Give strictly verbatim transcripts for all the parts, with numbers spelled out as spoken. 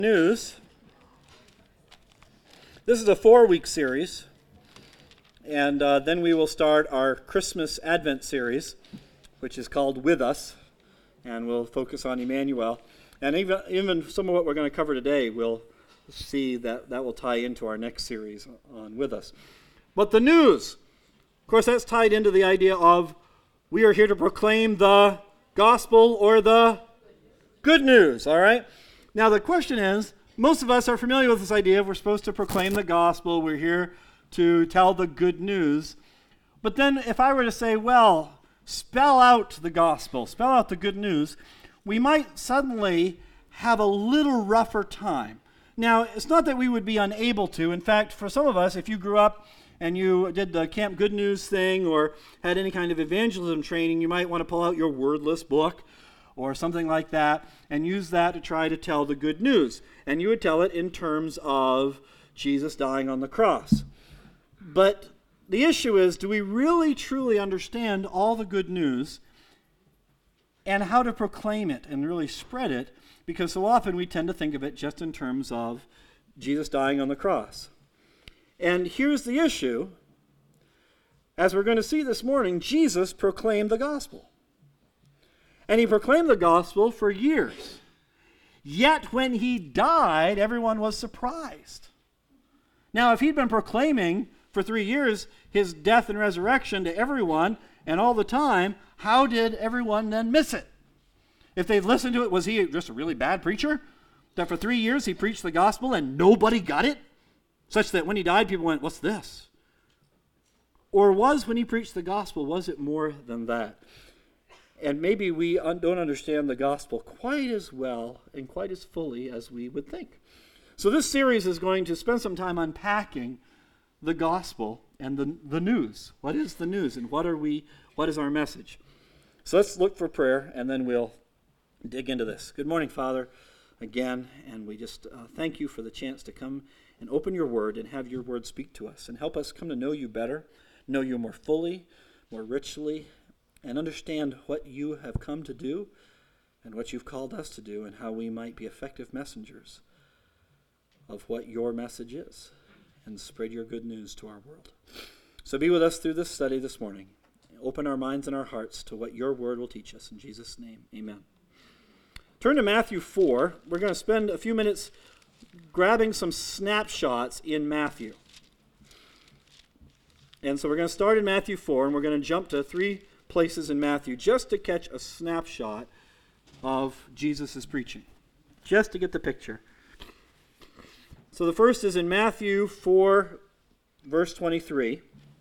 News. This is a four-week series, and uh, then we will start our Christmas Advent series, which is called With Us, and we'll focus on Emmanuel. And even, even some of what we're going to cover today, we'll see that that will tie into our next series on With Us. But the news, of course, that's tied into the idea of we are here to proclaim the gospel or the good news, all right? Now, the question is, most of us are familiar with this idea of we're supposed to proclaim the gospel, we're here to tell the good news. But then if I were to say, well, spell out the gospel, spell out the good news, we might suddenly have a little rougher time. Now, it's not that we would be unable to. In fact, for some of us, if you grew up and you did the Camp Good News thing or had any kind of evangelism training, you might want to pull out your wordless book or something like that, and use that to try to tell the good news. And you would tell it in terms of Jesus dying on the cross. But the issue is, do we really truly understand all the good news and how to proclaim it and really spread it? Because so often we tend to think of it just in terms of Jesus dying on the cross. And here's the issue. As we're going to see this morning, Jesus proclaimed the gospel. And he proclaimed the gospel for years. Yet when he died, everyone was surprised. Now, if he'd been proclaiming for three years his death and resurrection to everyone and all the time, how did everyone then miss it? If they'd listened to it, was he just a really bad preacher? That for three years he preached the gospel and nobody got it? Such that when he died, people went, what's this? Or was, when he preached the gospel, was it more than that? And maybe we un- don't understand the gospel quite as well and quite as fully as we would think. So this series is going to spend some time unpacking the gospel and the, the news. What is the news and what are we? What is our message? So let's look for prayer and then we'll dig into this. Good morning, Father, again, and we just uh, thank you for the chance to come and open your word and have your word speak to us and help us come to know you better, know you more fully, more richly, and understand what you have come to do and what you've called us to do and how we might be effective messengers of what your message is and spread your good news to our world. So be with us through this study this morning. Open our minds and our hearts to what your word will teach us. In Jesus' name, amen. Turn to Matthew four. We're going to spend a few minutes grabbing some snapshots in Matthew. And so we're going to start in Matthew four, and we're going to jump to three places in Matthew just to catch a snapshot of Jesus' preaching, just to get the picture. So the first is in Matthew four, verse twenty-three.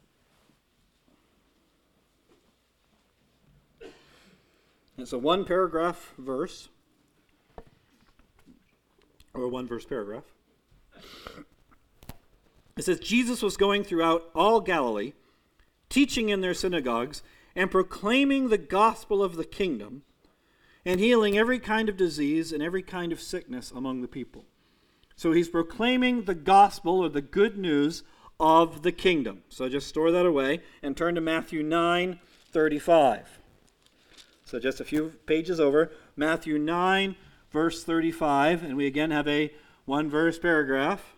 It's a one-paragraph verse, or a one-verse paragraph. It says, Jesus was going throughout all Galilee, teaching in their synagogues, and proclaiming the gospel of the kingdom, and healing every kind of disease and every kind of sickness among the people. So he's proclaiming the gospel or the good news of the kingdom. So just store that away and turn to Matthew nine thirty-five. So just a few pages over, Matthew nine, verse thirty-five, and we again have a one-verse paragraph.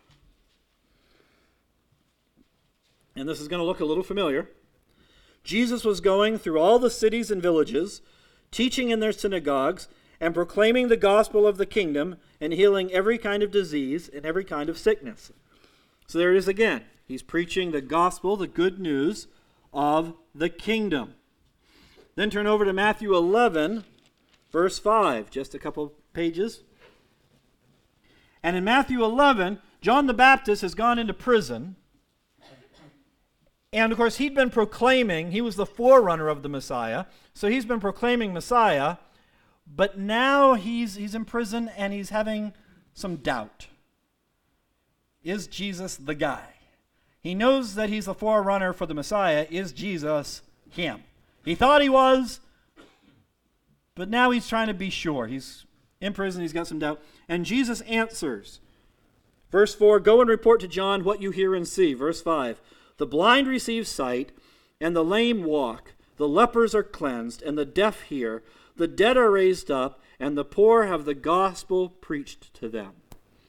And this is going to look a little familiar. Jesus was going through all the cities and villages, teaching in their synagogues, and proclaiming the gospel of the kingdom, and healing every kind of disease and every kind of sickness. So there it is again. He's preaching the gospel, the good news of the kingdom. Then turn over to Matthew eleven, verse five, just a couple pages. And in Matthew eleven, John the Baptist has gone into prison. And, of course, he'd been proclaiming, he was the forerunner of the Messiah, so he's been proclaiming Messiah, but now he's, he's in prison and he's having some doubt. Is Jesus the guy? He knows that he's the forerunner for the Messiah. Is Jesus him? He thought he was, but now he's trying to be sure. He's in prison, he's got some doubt. And Jesus answers. Verse four, go and report to John what you hear and see. Verse five, the blind receive sight, and the lame walk. The lepers are cleansed, and the deaf hear. The dead are raised up, and the poor have the gospel preached to them.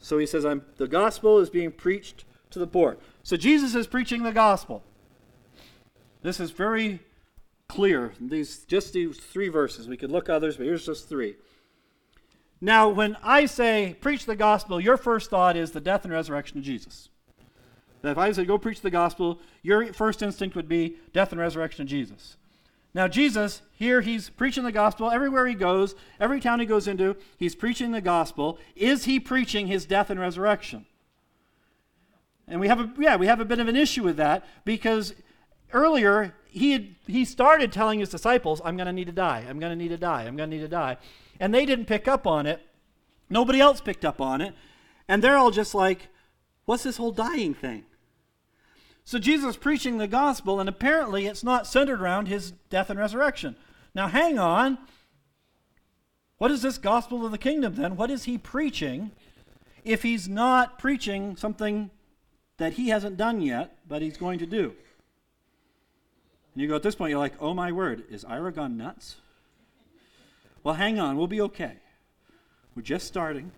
So he says, I'm, the gospel is being preached to the poor. So Jesus is preaching the gospel. This is very clear. These just these three verses. We could look others, but here's just three. Now, when I say preach the gospel, your first thought is the death and resurrection of Jesus. That if I say go preach the gospel, your first instinct would be death and resurrection of Jesus. Now, Jesus, here he's preaching the gospel everywhere he goes, every town he goes into, he's preaching the gospel. Is he preaching his death and resurrection? And we have a yeah, we have a bit of an issue with that, because earlier he had, he started telling his disciples, I'm going to need to die, I'm going to need to die, I'm going to need to die. And they didn't pick up on it. Nobody else picked up on it. And they're all just like, what's this whole dying thing? So Jesus is preaching the gospel, and apparently it's not centered around his death and resurrection. Now hang on. What is this gospel of the kingdom then? What is he preaching if he's not preaching something that he hasn't done yet, but he's going to do? And you go, at this point, you're like, oh my word, is Ira gone nuts? Well, hang on, we'll be okay. We're just starting.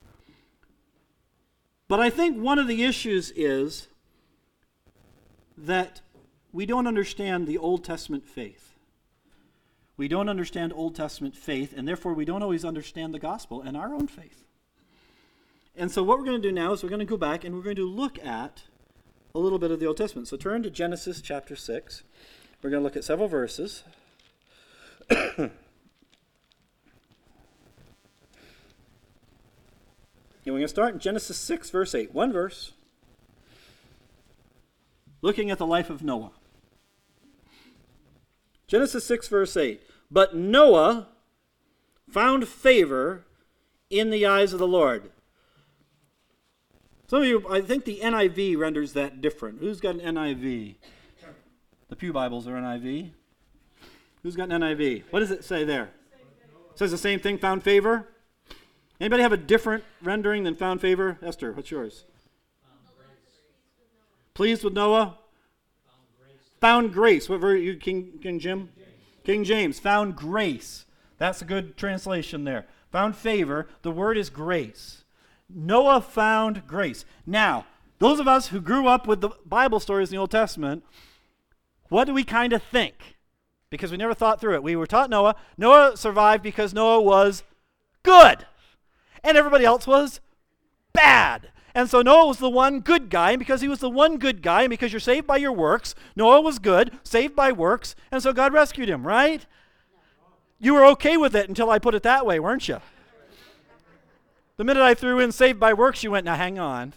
But I think one of the issues is that we don't understand the Old Testament faith. We don't understand Old Testament faith, and therefore we don't always understand the gospel and our own faith. And so what we're going to do now is we're going to go back and we're going to look at a little bit of the Old Testament. So turn to Genesis chapter six. We're going to look at several verses. And we're going to start in Genesis six, verse eight. One verse. Looking at the life of Noah. Genesis six, verse eight. But Noah found favor in the eyes of the Lord. Some of you, I think the N I V renders that different. Who's got an N I V? The Pew Bibles are N I V. Who's got an N I V? What does it say there? It says the same thing, found favor? Anybody have a different rendering than found favor? Esther, what's yours? Pleased with Noah? Found grace. Found grace. What version? You King King Jim? James. King James. Found grace. That's a good translation there. Found favor. The word is grace. Noah found grace. Now, those of us who grew up with the Bible stories in the Old Testament, what do we kind of think? Because we never thought through it. We were taught Noah. Noah survived because Noah was good. And everybody else was bad. And so Noah was the one good guy, and because he was the one good guy, and because you're saved by your works, Noah was good, saved by works, and so God rescued him, right? You were okay with it until I put it that way, weren't you? The minute I threw in saved by works, you went, now hang on.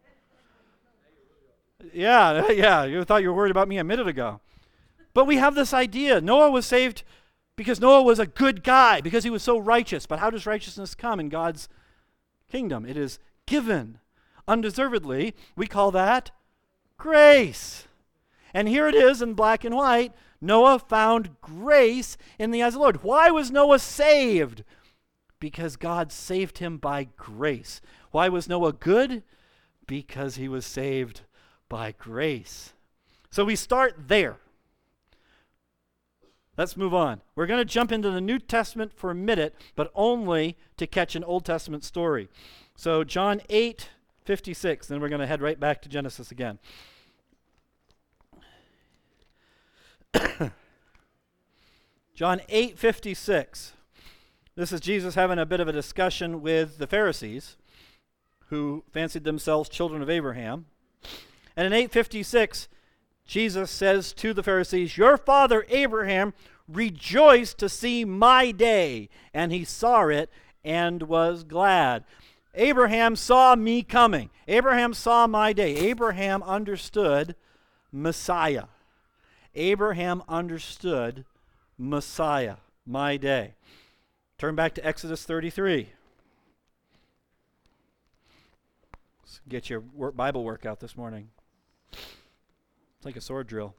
Yeah, yeah, you thought you were worried about me a minute ago. But we have this idea. Noah was saved because Noah was a good guy, because he was so righteous. But how does righteousness come in God's kingdom? It is given undeservedly. We call that grace. And here it is in black and white. Noah found grace in the eyes of the Lord. Why was Noah saved? Because God saved him by grace. Why was Noah good? Because he was saved by grace. So we start there. Let's move on. We're going to jump into the New Testament for a minute, but only to catch an Old Testament story. So John eight fifty-six, then we're going to head right back to Genesis again. John eight fifty-six. This is Jesus having a bit of a discussion with the Pharisees, who fancied themselves children of Abraham. And in eight fifty-six, Jesus says to the Pharisees, your father Abraham rejoiced to see my day, and he saw it and was glad. Abraham saw me coming. Abraham saw my day. Abraham understood Messiah. Abraham understood Messiah, my day. Turn back to Exodus thirty-three. Let's get your work, Bible work out this morning. It's like a sword drill.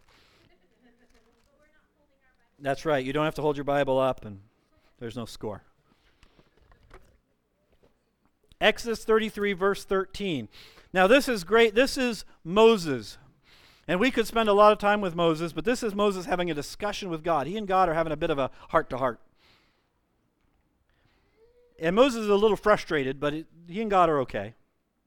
That's right. You don't have to hold your Bible up, and there's no score. Exodus thirty-three, verse thirteen. Now, this is great. This is Moses. And we could spend a lot of time with Moses, but this is Moses having a discussion with God. He and God are having a bit of a heart-to-heart. And Moses is a little frustrated, but it, he and God are okay.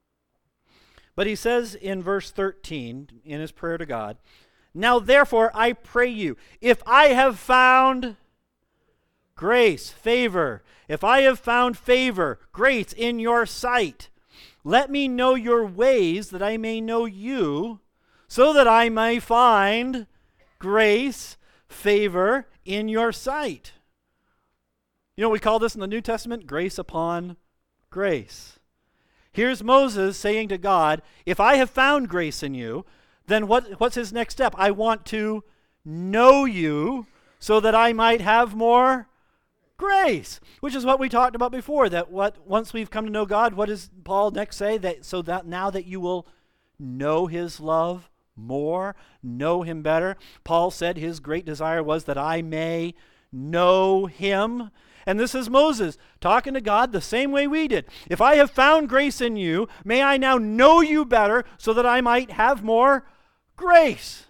But he says in verse thirteen, in his prayer to God, now therefore I pray you, if I have found grace, favor, if I have found favor, grace in your sight, let me know your ways that I may know you, so that I may find grace, favor in your sight. You know what we call this in the New Testament? Grace upon grace. Here's Moses saying to God, if I have found grace in you, then what, what's his next step? I want to know you so that I might have more grace, which is what we talked about before, that what once we've come to know God, what does Paul next say? That so that now that you will know his love more, know him better. Paul said his great desire was that I may know him. And this is Moses talking to God the same way we did. If I have found grace in you, may I now know you better so that I might have more grace.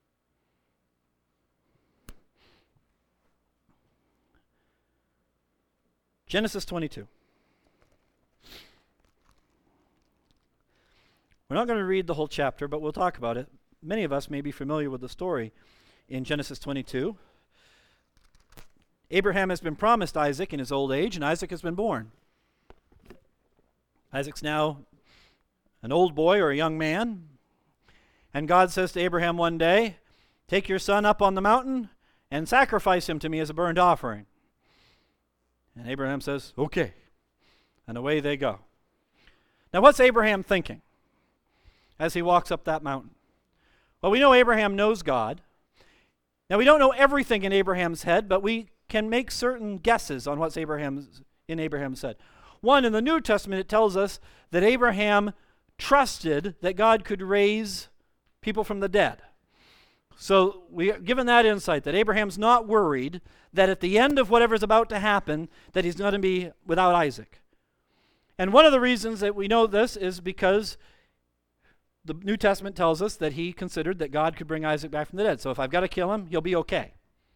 Genesis twenty-two. We're not going to read the whole chapter, but we'll talk about it. Many of us may be familiar with the story in Genesis twenty-two. Abraham has been promised Isaac in his old age, and Isaac has been born. Isaac's now an old boy or a young man, and God says to Abraham one day, take your son up on the mountain and sacrifice him to me as a burnt offering. And Abraham says, okay, and away they go. Now what's Abraham thinking as he walks up that mountain? Well, we know Abraham knows God. Now we don't know everything in Abraham's head, but we can make certain guesses on what's Abraham's in Abraham's head. One, in the New Testament, it tells us that Abraham trusted that God could raise people from the dead. So we are given that insight that Abraham's not worried that at the end of whatever's about to happen, that he's going to be without Isaac. And one of the reasons that we know this is because the New Testament tells us that he considered that God could bring Isaac back from the dead. So if I've got to kill him, he'll be okay.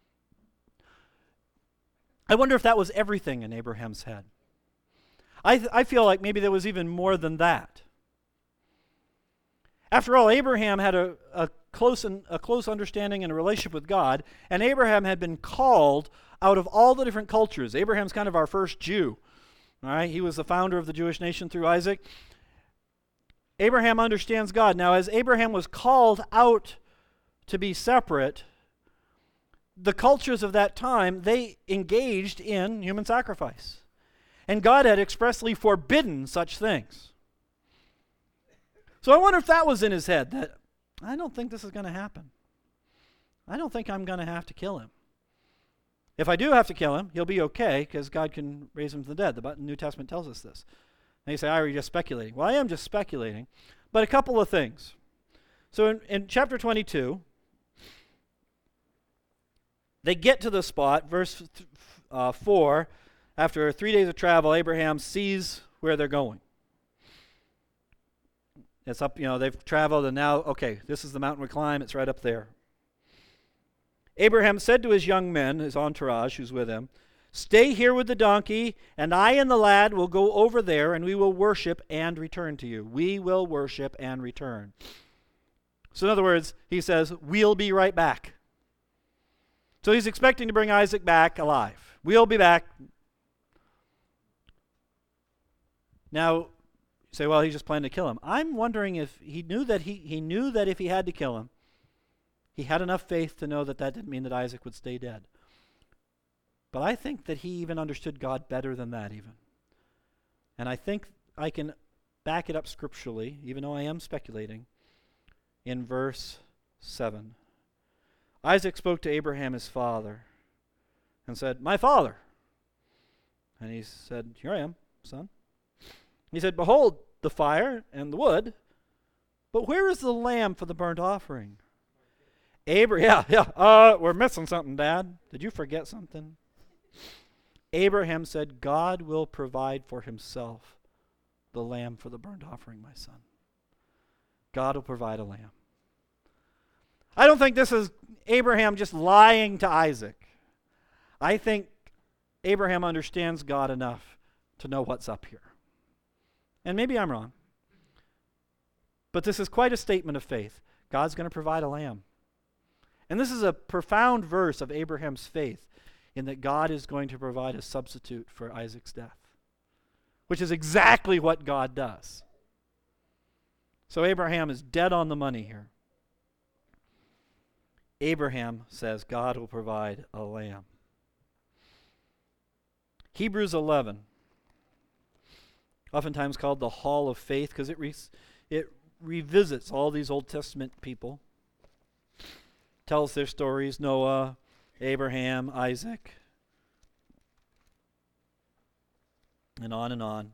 I wonder if that was everything in Abraham's head. I, th- I feel like maybe there was even more than that. After all, Abraham had a, a, close and, a close understanding and a relationship with God, and Abraham had been called out of all the different cultures. Abraham's kind of our first Jew. All right? He was the founder of the Jewish nation through Isaac. Abraham understands God. Now, as Abraham was called out to be separate, the cultures of that time, they engaged in human sacrifice. And God had expressly forbidden such things. So I wonder if that was in his head, that I don't think this is going to happen. I don't think I'm going to have to kill him. If I do have to kill him, he'll be okay because God can raise him from the dead. The New Testament tells us this. And you say, "Oh, you're just speculating." Well, I am just speculating. But a couple of things. So in, in chapter twenty-two, they get to the spot, verse th- uh, four, after three days of travel, Abraham sees where they're going. It's up, you know, they've traveled and now, okay, this is the mountain we climb, it's right up there. Abraham said to his young men, his entourage who's with him, "Stay here with the donkey, and I and the lad will go over there, and we will worship and return to you." We will worship and return. So in other words, he says, we'll be right back. So he's expecting to bring Isaac back alive. We'll be back. Now, you say, well, he's just planning to kill him. I'm wondering if he knew that he, he knew that if he had to kill him, he had enough faith to know that that didn't mean that Isaac would stay dead. But I think that he even understood God better than that even. And I think I can back it up scripturally, even though I am speculating, in verse seven. Isaac spoke to Abraham his father and said, "My father." And he said, "Here I am, son." He said, "Behold the fire and the wood, but where is the lamb for the burnt offering?" Abraham, yeah, yeah, uh, we're missing something, Dad. Did you forget something? Abraham said, "God will provide for himself the lamb for the burnt offering, my son." God will provide a lamb. I don't think this is Abraham just lying to Isaac. I think Abraham understands God enough to know what's up here. And maybe I'm wrong. But this is quite a statement of faith. God's going to provide a lamb. And this is a profound verse of Abraham's faith in that God is going to provide a substitute for Isaac's death, which is exactly what God does. So Abraham is dead on the money here. Abraham says God will provide a lamb. Hebrews eleven, oftentimes called the Hall of Faith, because it, re- it revisits all these Old Testament people, tells their stories, Noah, Abraham, Isaac, and on and on.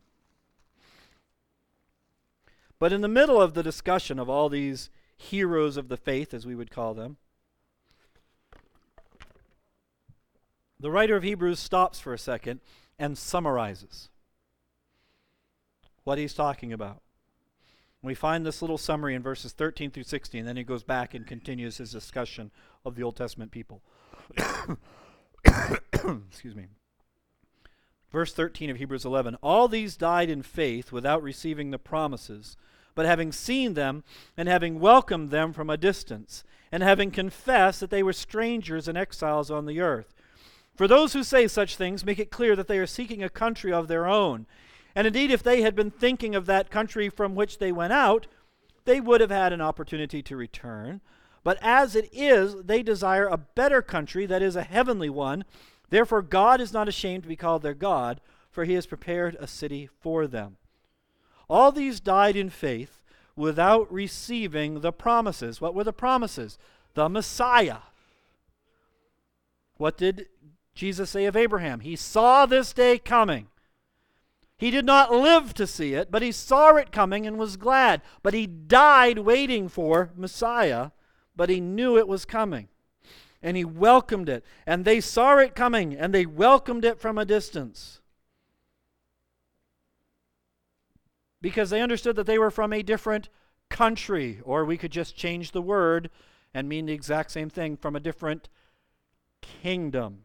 But in the middle of the discussion of all these heroes of the faith, as we would call them, the writer of Hebrews stops for a second and summarizes what he's talking about. We find this little summary in verses thirteen through sixteen, then he goes back and continues his discussion of the Old Testament people. Excuse me. Verse thirteen of Hebrews eleven, all these died in faith without receiving the promises, but having seen them and having welcomed them from a distance, and having confessed that they were strangers and exiles on the earth. For those who say such things make it clear that they are seeking a country of their own. And indeed, if they had been thinking of that country from which they went out, they would have had an opportunity to return. But as it is, they desire a better country, that is, a heavenly one. Therefore, God is not ashamed to be called their God, for he has prepared a city for them. All these died in faith without receiving the promises. What were the promises? The Messiah. What did Jesus say of Abraham? He saw this day coming. He did not live to see it, but he saw it coming and was glad. But he died waiting for Messiah, but he knew it was coming. And he welcomed it. And they saw it coming, and they welcomed it from a distance. Because they understood that they were from a different country, or we could just change the word and mean the exact same thing, from a different kingdom.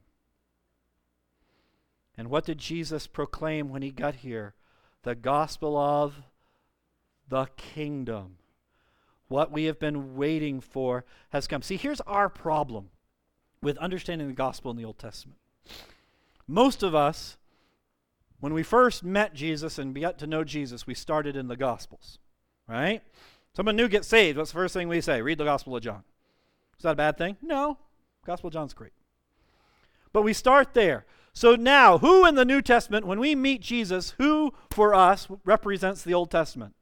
And what did Jesus proclaim when he got here? The gospel of the kingdom. What we have been waiting for has come. See, here's our problem with understanding the gospel in the Old Testament. Most of us, when we first met Jesus and got to know Jesus, we started in the Gospels, right? Someone new gets saved. What's the first thing we say? Read the Gospel of John. Is that a bad thing? No. Gospel of John's great. But we start there. So now, who in the New Testament, when we meet Jesus, who for us represents the Old Testament?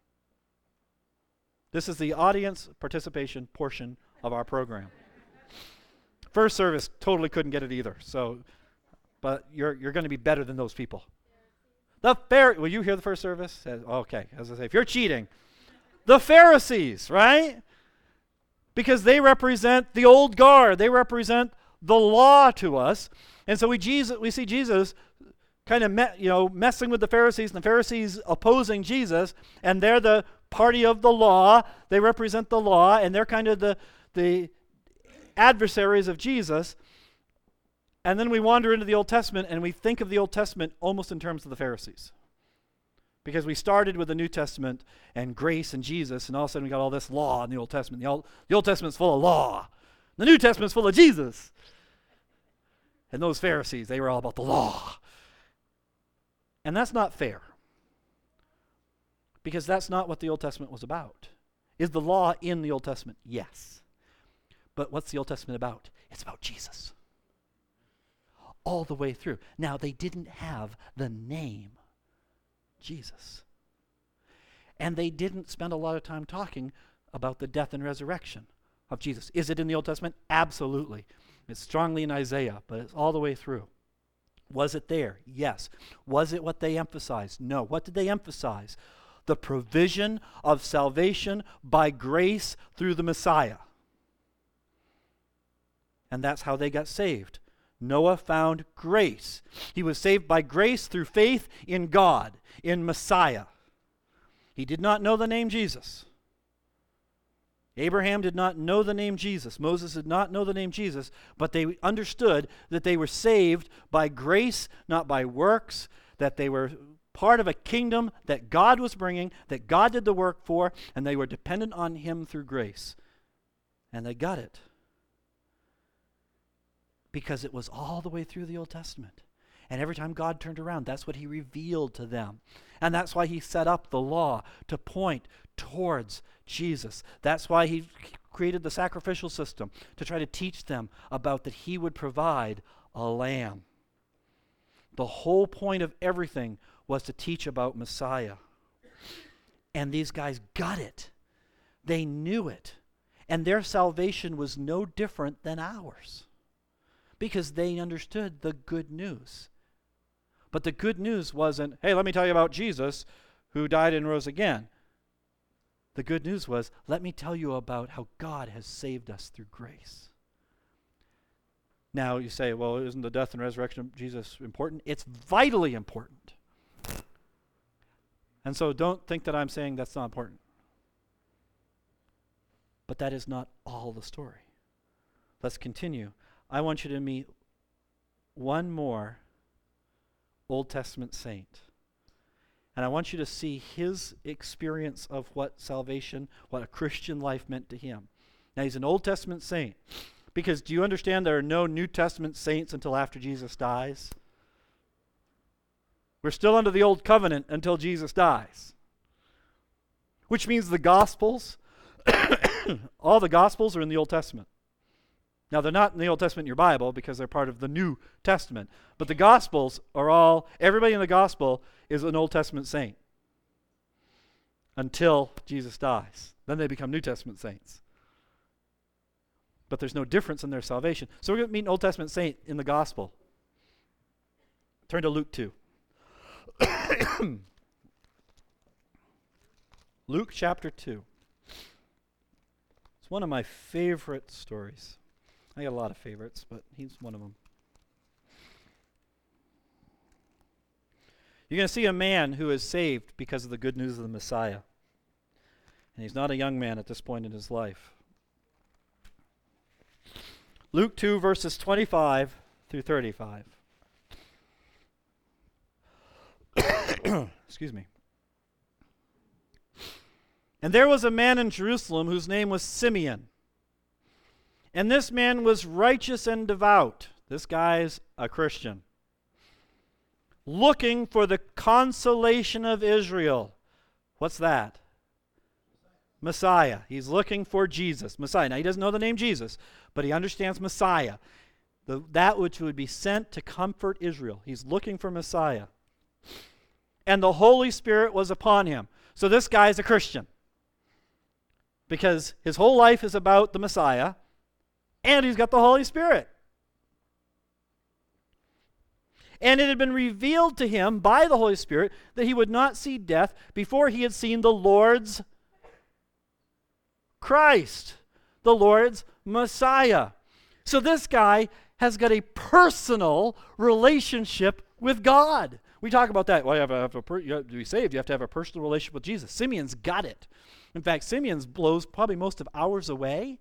This is the audience participation portion of our program. First service totally couldn't get it either. So, but you're you're going to be better than those people. The Pharisees. Will you hear the first service? Okay, as I say, if you're cheating, the Pharisees, right? Because they represent the old guard. They represent the law to us. And so we Jesus, we see Jesus kind of me, you know, messing with the Pharisees, and the Pharisees opposing Jesus, and they're the party of the law. They represent the law, and they're kind of the, the adversaries of Jesus. And then we wander into the Old Testament, and we think of the Old Testament almost in terms of the Pharisees. Because we started with the New Testament and grace and Jesus, and all of a sudden we got all this law in the Old Testament. The Old, the Old Testament's full of law. The New Testament's full of Jesus. And those Pharisees, they were all about the law. And that's not fair. Because that's not what the Old Testament was about. Is the law in the Old Testament? Yes. But what's the Old Testament about? It's about Jesus. All the way through. Now, they didn't have the name Jesus. And they didn't spend a lot of time talking about the death and resurrection of Jesus. Is it in the Old Testament? Absolutely. It's strongly in Isaiah, but it's all the way through. Was it there? Yes. Was it what they emphasized? No. What did they emphasize? The provision of salvation by grace through the Messiah. And that's how they got saved. Noah found grace. He was saved by grace through faith in God, in Messiah. He did not know the name Jesus. Abraham did not know the name Jesus. Moses did not know the name Jesus, but they understood that they were saved by grace, not by works, that they were part of a kingdom that God was bringing, that God did the work for, and they were dependent on him through grace. And they got it. Because it was all the way through the Old Testament. And every time God turned around, that's what he revealed to them. And that's why he set up the law to point towards Jesus. That's why he created the sacrificial system, to try to teach them about that he would provide a lamb. The whole point of everything was to teach about Messiah. And these guys got it. They knew it. And their salvation was no different than ours, because they understood the good news. But the good news wasn't, hey, let me tell you about Jesus who died and rose again. The good news was, let me tell you about how God has saved us through grace. Now you say, well, isn't the death and resurrection of Jesus important? It's vitally important. And so don't think that I'm saying that's not important. But that is not all the story. Let's continue. I want you to meet one more Old Testament saint. And I want you to see his experience of what salvation, what a Christian life meant to him. Now, he's an Old Testament saint. Because do you understand there are no New Testament saints until after Jesus dies? We're still under the Old Covenant until Jesus dies. Which means the Gospels, all the Gospels are in the Old Testament. Now, they're not in the Old Testament in your Bible because they're part of the New Testament. But the Gospels are all, everybody in the Gospel is an Old Testament saint until Jesus dies. Then they become New Testament saints. But there's no difference in their salvation. So we're going to meet an Old Testament saint in the Gospel. Turn to Luke two. Luke chapter two. It's one of my favorite stories. I got a lot of favorites, but he's one of them. You're going to see a man who is saved because of the good news of the Messiah. And he's not a young man at this point in his life. Luke two, verses twenty-five through thirty-five. Excuse me. And there was a man in Jerusalem whose name was Simeon. And this man was righteous and devout. This guy's a Christian. Looking for the consolation of Israel. What's that? Messiah. He's looking for Jesus. Messiah. Now, he doesn't know the name Jesus, but he understands Messiah. The, that which would be sent to comfort Israel. He's looking for Messiah. And the Holy Spirit was upon him. So this guy is a Christian. Because his whole life is about the Messiah. And he's got the Holy Spirit. And it had been revealed to him by the Holy Spirit that he would not see death before he had seen the Lord's Christ, the Lord's Messiah. So this guy has got a personal relationship with God. We talk about that. Well, you have a, have a per, you have to be saved. You have to have a personal relationship with Jesus. Simeon's got it. In fact, Simeon's blows probably most of ours away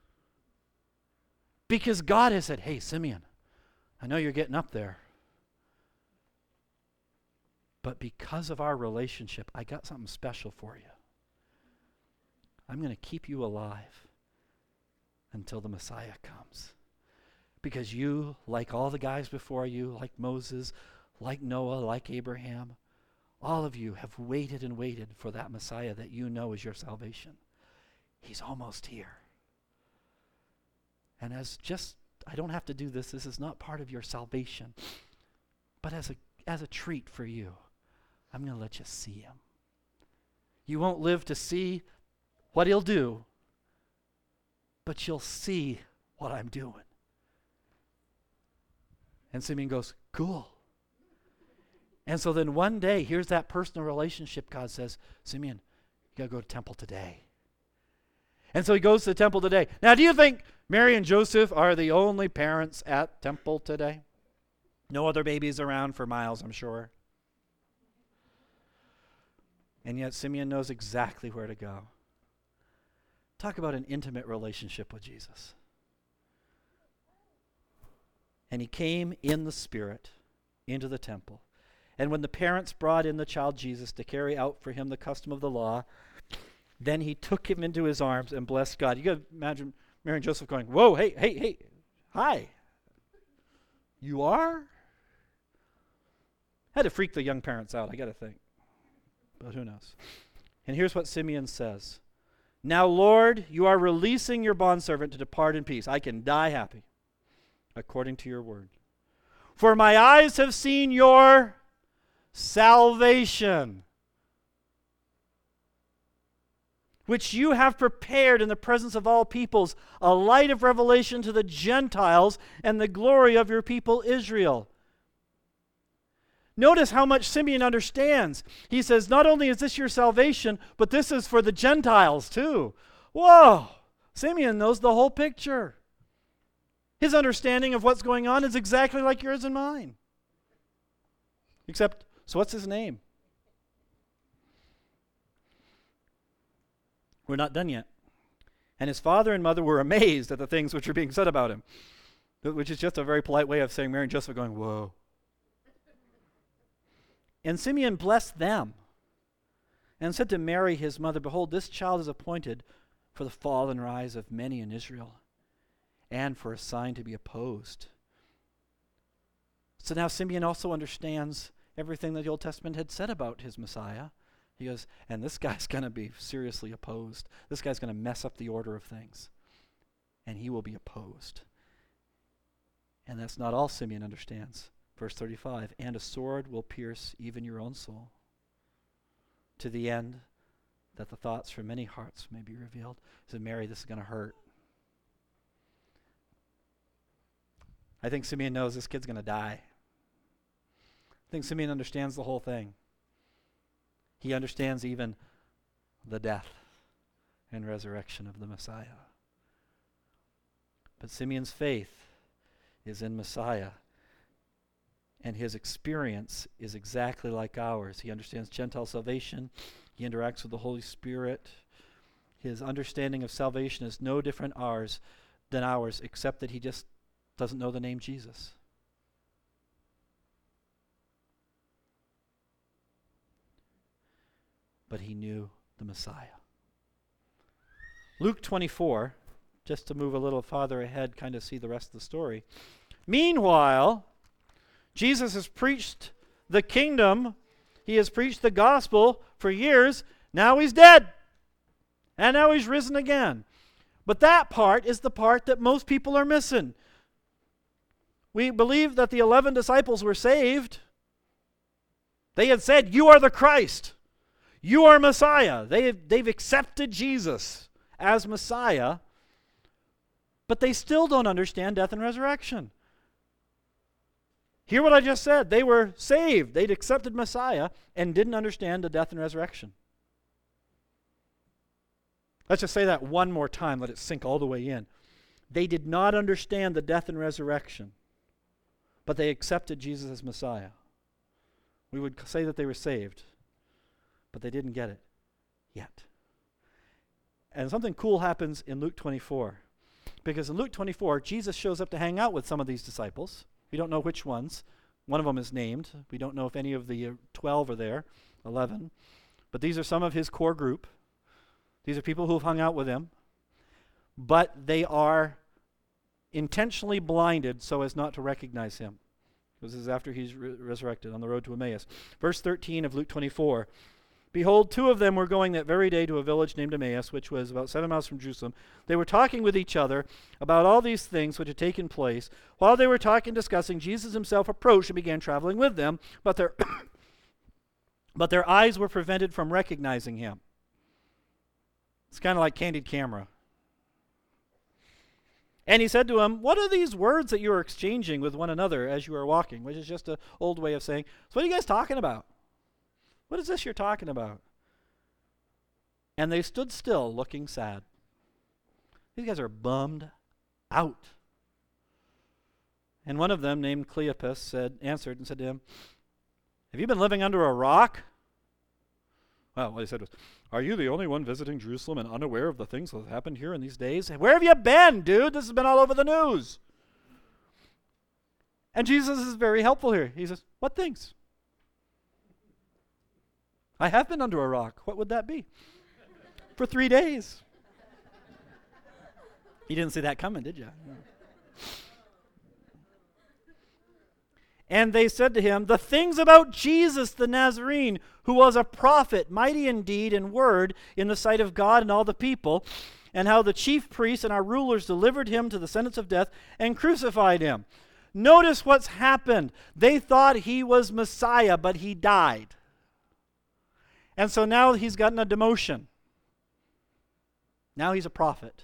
because God has said, hey, Simeon, I know you're getting up there. But because of our relationship, I got something special for you. I'm going to keep you alive until the Messiah comes. Because you, like all the guys before you, like Moses, like Noah, like Abraham, all of you have waited and waited for that Messiah that you know is your salvation. He's almost here. And as just, I don't have to do this, this is not part of your salvation. But as a, as a treat for you, I'm going to let you see him. You won't live to see what he'll do, but you'll see what I'm doing. And Simeon goes, cool. And so then one day, here's that personal relationship. God says, Simeon, you got to go to temple today. And so he goes to the temple today. Now, do you think Mary and Joseph are the only parents at temple today? No other babies around for miles, I'm sure. And yet Simeon knows exactly where to go. Talk about an intimate relationship with Jesus. And he came in the Spirit into the temple. And when the parents brought in the child Jesus to carry out for him the custom of the law, then he took him into his arms and blessed God. You got to imagine Mary and Joseph going, whoa, hey, hey, hey, hi. You are? Had to freak the young parents out, I got to think. But who knows? And here's what Simeon says. Now, Lord, you are releasing your bondservant to depart in peace. I can die happy, according to your word. For my eyes have seen your salvation, which you have prepared in the presence of all peoples, a light of revelation to the Gentiles and the glory of your people Israel. Notice how much Simeon understands. He says, not only is this your salvation, but this is for the Gentiles too. Whoa! Simeon knows the whole picture. His understanding of what's going on is exactly like yours and mine. Except, so what's his name? We're not done yet. And his father and mother were amazed at the things which were being said about him, which is just a very polite way of saying Mary and Joseph going, whoa. And Simeon blessed them and said to Mary, his mother, behold, this child is appointed for the fall and rise of many in Israel, and for a sign to be opposed. So now Simeon also understands everything that the Old Testament had said about his Messiah. He goes, and this guy's going to be seriously opposed. This guy's going to mess up the order of things, and he will be opposed. And that's not all Simeon understands. Verse thirty-five, and a sword will pierce even your own soul, to the end that the thoughts from many hearts may be revealed. He said, Mary, this is going to hurt. I think Simeon knows this kid's going to die. I think Simeon understands the whole thing. He understands even the death and resurrection of the Messiah. But Simeon's faith is in Messiah, and his experience is exactly like ours. He understands Gentile salvation. He interacts with the Holy Spirit. His understanding of salvation is no different ours than ours, except that he just doesn't know the name Jesus. But he knew the Messiah. Luke twenty-four, just to move a little farther ahead, kind of see the rest of the story. Meanwhile, Jesus has preached the kingdom. He has preached the gospel for years. Now he's dead. And now he's risen again. But that part is the part that most people are missing. We believe that the eleven disciples were saved. They had said, you are the Christ. You are Messiah. They have, they've accepted Jesus as Messiah, but they still don't understand death and resurrection. Hear what I just said. They were saved. They'd accepted Messiah and didn't understand the death and resurrection. Let's just say that one more time. Let it sink all the way in. They did not understand the death and resurrection, but they accepted Jesus as Messiah. We would say that they were saved, but they didn't get it yet. And something cool happens in Luke twenty-four. Because in Luke twenty-four, Jesus shows up to hang out with some of these disciples. We don't know which ones. One of them is named. We don't know if any of the uh, twelve are there, eleven. But these are some of his core group. These are people who've hung out with him. But they are intentionally blinded so as not to recognize him. This is after he's re- resurrected on the road to Emmaus. Verse thirteen of Luke twenty-four. Behold, two of them were going that very day to a village named Emmaus, which was about seven miles from Jerusalem. They were talking with each other about all these things which had taken place. While they were talking, discussing, Jesus himself approached and began traveling with them, but their, but their eyes were prevented from recognizing him. It's kind of like candid camera. And he said to him, what are these words that you are exchanging with one another as you are walking? Which is just an old way of saying, so what are you guys talking about? What is this you're talking about? And they stood still, looking sad. These guys are bummed out. And one of them, named Cleopas, said, answered and said to him, have you been living under a rock? Well, what he said was, are you the only one visiting Jerusalem and unaware of the things that have happened here in these days? Where have you been, dude? This has been all over the news. And Jesus is very helpful here. He says, what things? I have been under a rock. What would that be? For three days. You didn't see that coming, did you? No. And they said to him, the things about Jesus the Nazarene, who was a prophet, mighty in deed and word in the sight of God and all the people, and how the chief priests and our rulers delivered him to the sentence of death and crucified him. Notice what's happened. They thought he was Messiah, but he died. And so now he's gotten a demotion. Now he's a prophet.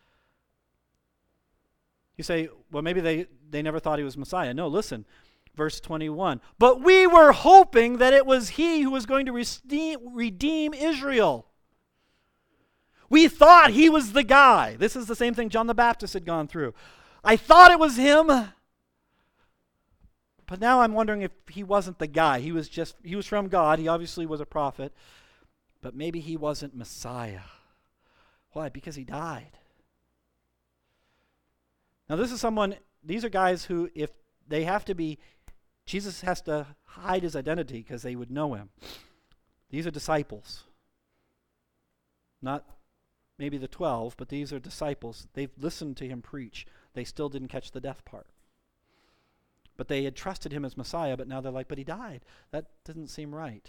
You say, well, maybe they, they never thought he was Messiah. No, listen. Verse twenty-one, but we were hoping that it was he who was going to redeem, redeem Israel. We thought he was the guy. This is the same thing John the Baptist had gone through. I thought it was him, but now I'm wondering if he wasn't the guy. He was just, he was from God. He obviously was a prophet, but maybe he wasn't Messiah. Why? Because he died. Now this is someone, these are guys who, if they have to be, Jesus has to hide his identity because they would know him. These are disciples. Not maybe the twelve, but these are disciples. They've listened to him preach. They still didn't catch the death part. But they had trusted him as Messiah, but now they're like, but he died. That doesn't seem right.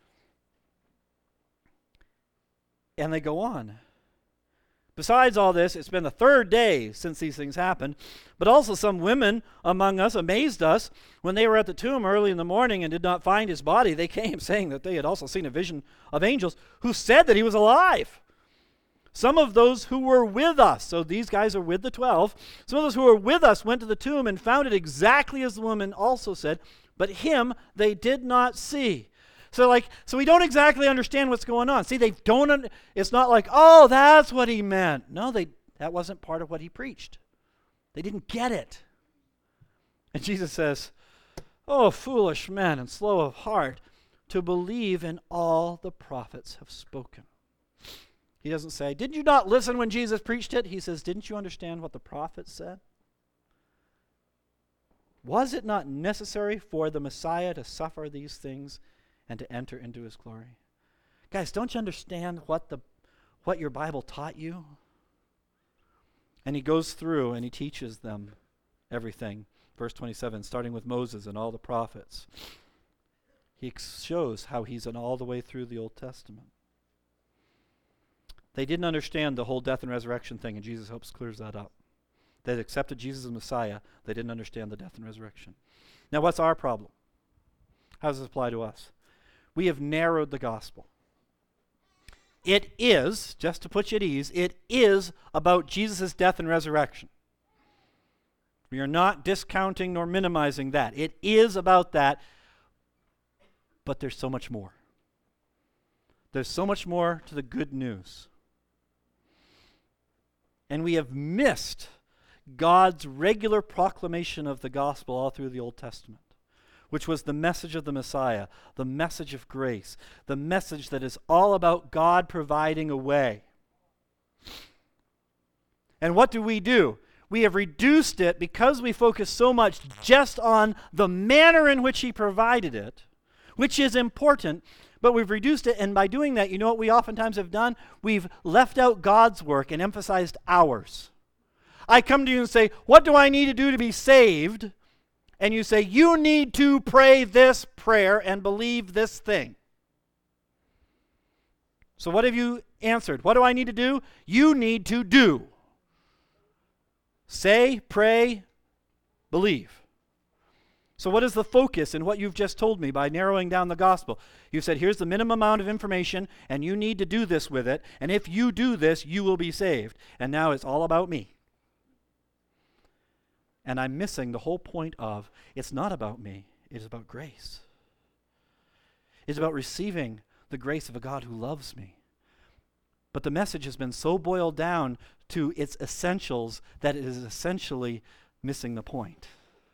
And they go on. Besides all this, it's been the third day since these things happened, but also some women among us amazed us when they were at the tomb early in the morning and did not find his body. They came saying that they had also seen a vision of angels who said that he was alive. Some of those who were with us, so these guys are with the twelve, some of those who were with us went to the tomb and found it exactly as the woman also said, but him they did not see. So like, so we don't exactly understand what's going on. See, they don't, un- it's not like, oh, that's what he meant. No, they that wasn't part of what he preached. They didn't get it. And Jesus says, oh, foolish men and slow of heart to believe in all the prophets have spoken. He doesn't say, did you not listen when Jesus preached it? He says, didn't you understand what the prophets said? Was it not necessary for the Messiah to suffer these things and to enter into his glory? Guys, don't you understand what the what your Bible taught you? And he goes through and he teaches them everything. Verse twenty-seven, starting with Moses and all the prophets. He ex- shows how he's in all the way through the Old Testament. They didn't understand the whole death and resurrection thing, and Jesus hopes clears that up. They accepted Jesus as Messiah. They didn't understand the death and resurrection. Now, what's our problem? How does this apply to us? We have narrowed the gospel. It is, just to put you at ease, it is about Jesus' death and resurrection. We are not discounting nor minimizing that. It is about that, but there's so much more. There's so much more to the good news. And we have missed God's regular proclamation of the gospel all through the Old Testament, which was the message of the Messiah, the message of grace, the message that is all about God providing a way. And what do we do? We have reduced it because we focus so much just on the manner in which he provided it, which is important, but we've reduced it, and by doing that, you know what we oftentimes have done? We've left out God's work and emphasized ours. I come to you and say, what do I need to do to be saved? And you say, you need to pray this prayer and believe this thing. So what have you answered? What do I need to do? You need to do. Say, pray, believe. So what is the focus in what you've just told me by narrowing down the gospel? You said, here's the minimum amount of information, and you need to do this with it, and if you do this, you will be saved. And now it's all about me. And I'm missing the whole point of, it's not about me, it's about grace. It's about receiving the grace of a God who loves me. But the message has been so boiled down to its essentials that it is essentially missing the point.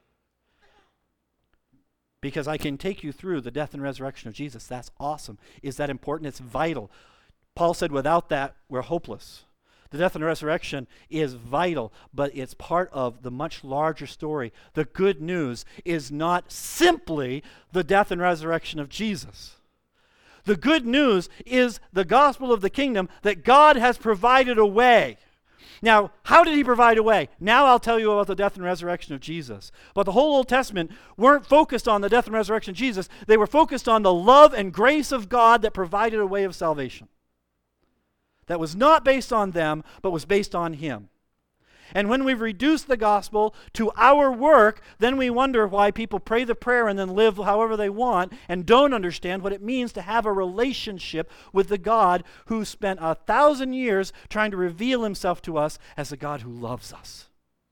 Because I can take you through the death and resurrection of Jesus. That's awesome. Is that important? It's vital. Paul said without that, we're hopeless. The death and resurrection is vital, but it's part of the much larger story. The good news is not simply the death and resurrection of Jesus. The good news is the gospel of the kingdom, that God has provided a way. Now, how did he provide a way? Now I'll tell you about the death and resurrection of Jesus. But the whole Old Testament weren't focused on the death and resurrection of Jesus. They were focused on the love and grace of God that provided a way of salvation. That was not based on them, but was based on him. And when we've reduced the gospel to our work, then we wonder why people pray the prayer and then live however they want and don't understand what it means to have a relationship with the God who spent a thousand years trying to reveal himself to us as a God who loves us.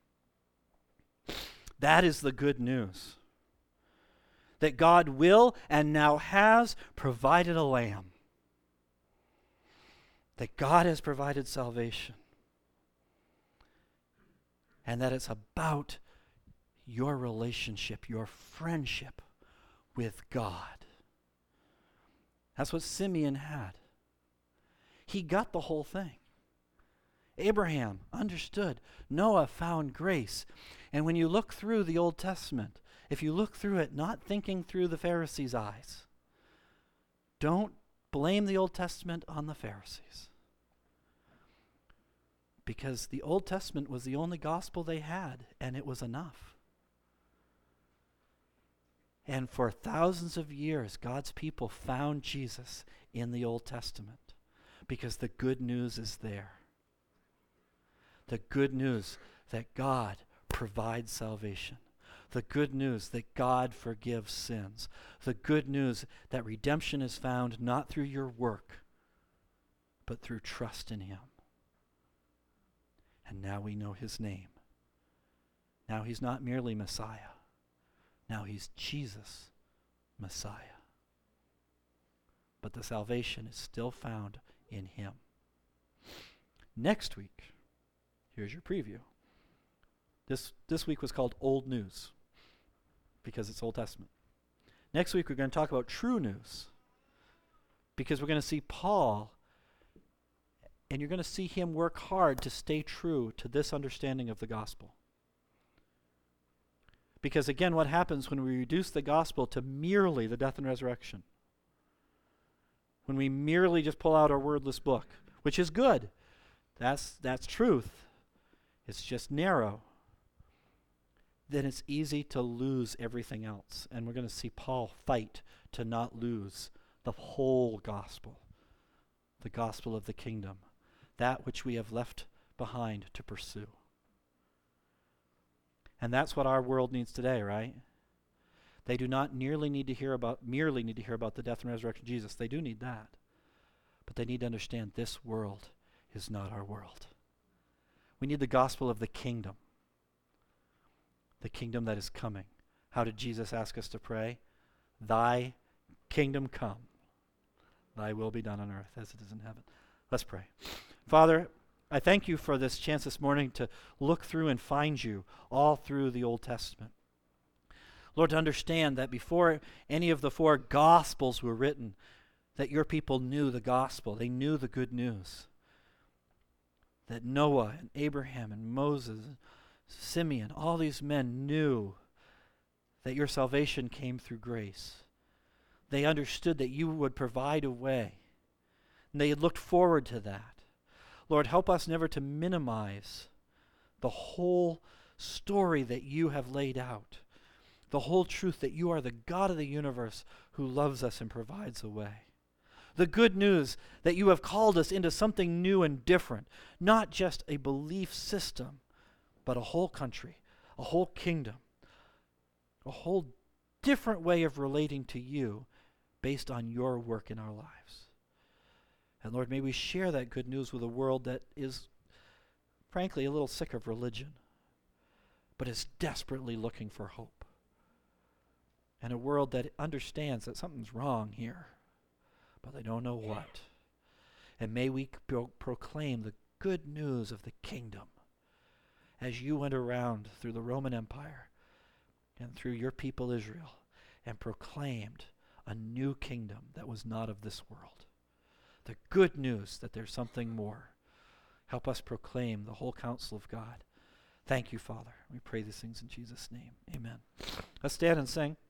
That is the good news. That God will and now has provided a lamb. That God has provided salvation. And that it's about your relationship, your friendship with God. That's what Simeon had. He got the whole thing. Abraham understood. Noah found grace. And when you look through the Old Testament, if you look through it not thinking through the Pharisees' eyes, don't blame the Old Testament on the Pharisees. Because the Old Testament was the only gospel they had, and it was enough. And for thousands of years, God's people found Jesus in the Old Testament because the good news is there. The good news that God provides salvation. The good news that God forgives sins. The good news that redemption is found not through your work, but through trust in him. And now we know his name. Now he's not merely Messiah. Now he's Jesus, Messiah. But the salvation is still found in him. Next week, here's your preview. This, this week was called Old News because it's Old Testament. Next week we're going to talk about true news because we're going to see Paul. And you're going to see him work hard to stay true to this understanding of the gospel. Because again, what happens when we reduce the gospel to merely the death and resurrection? When we merely just pull out our wordless book, which is good. That's, that's truth. It's just narrow. Then it's easy to lose everything else. And we're going to see Paul fight to not lose the whole gospel. The gospel of the kingdom. That which we have left behind to pursue. And that's what our world needs today, right? They do not nearly need to hear about, merely need to hear about the death and resurrection of Jesus. They do need that. But they need to understand this world is not our world. We need the gospel of the kingdom. The kingdom that is coming. How did Jesus ask us to pray? Thy kingdom come. Thy will be done on earth as it is in heaven. Let's pray. Father, I thank you for this chance this morning to look through and find you all through the Old Testament. Lord, to understand that before any of the four Gospels were written, that your people knew the gospel. They knew the good news. That Noah and Abraham and Moses, and Simeon, all these men knew that your salvation came through grace. They understood that you would provide a way. And they had looked forward to that. Lord, help us never to minimize the whole story that you have laid out. The whole truth that you are the God of the universe who loves us and provides a way. The good news that you have called us into something new and different. Not just a belief system, but a whole country, a whole kingdom. A whole different way of relating to you based on your work in our lives. And Lord, may we share that good news with a world that is, frankly, a little sick of religion, but is desperately looking for hope. And a world that understands that something's wrong here, but they don't know what. And may we pro- proclaim the good news of the kingdom as you went around through the Roman Empire and through your people Israel and proclaimed a new kingdom that was not of this world. The good news that there's something more. Help us proclaim the whole counsel of God. Thank you, Father. We pray these things in Jesus' name. Amen. Let's stand and sing.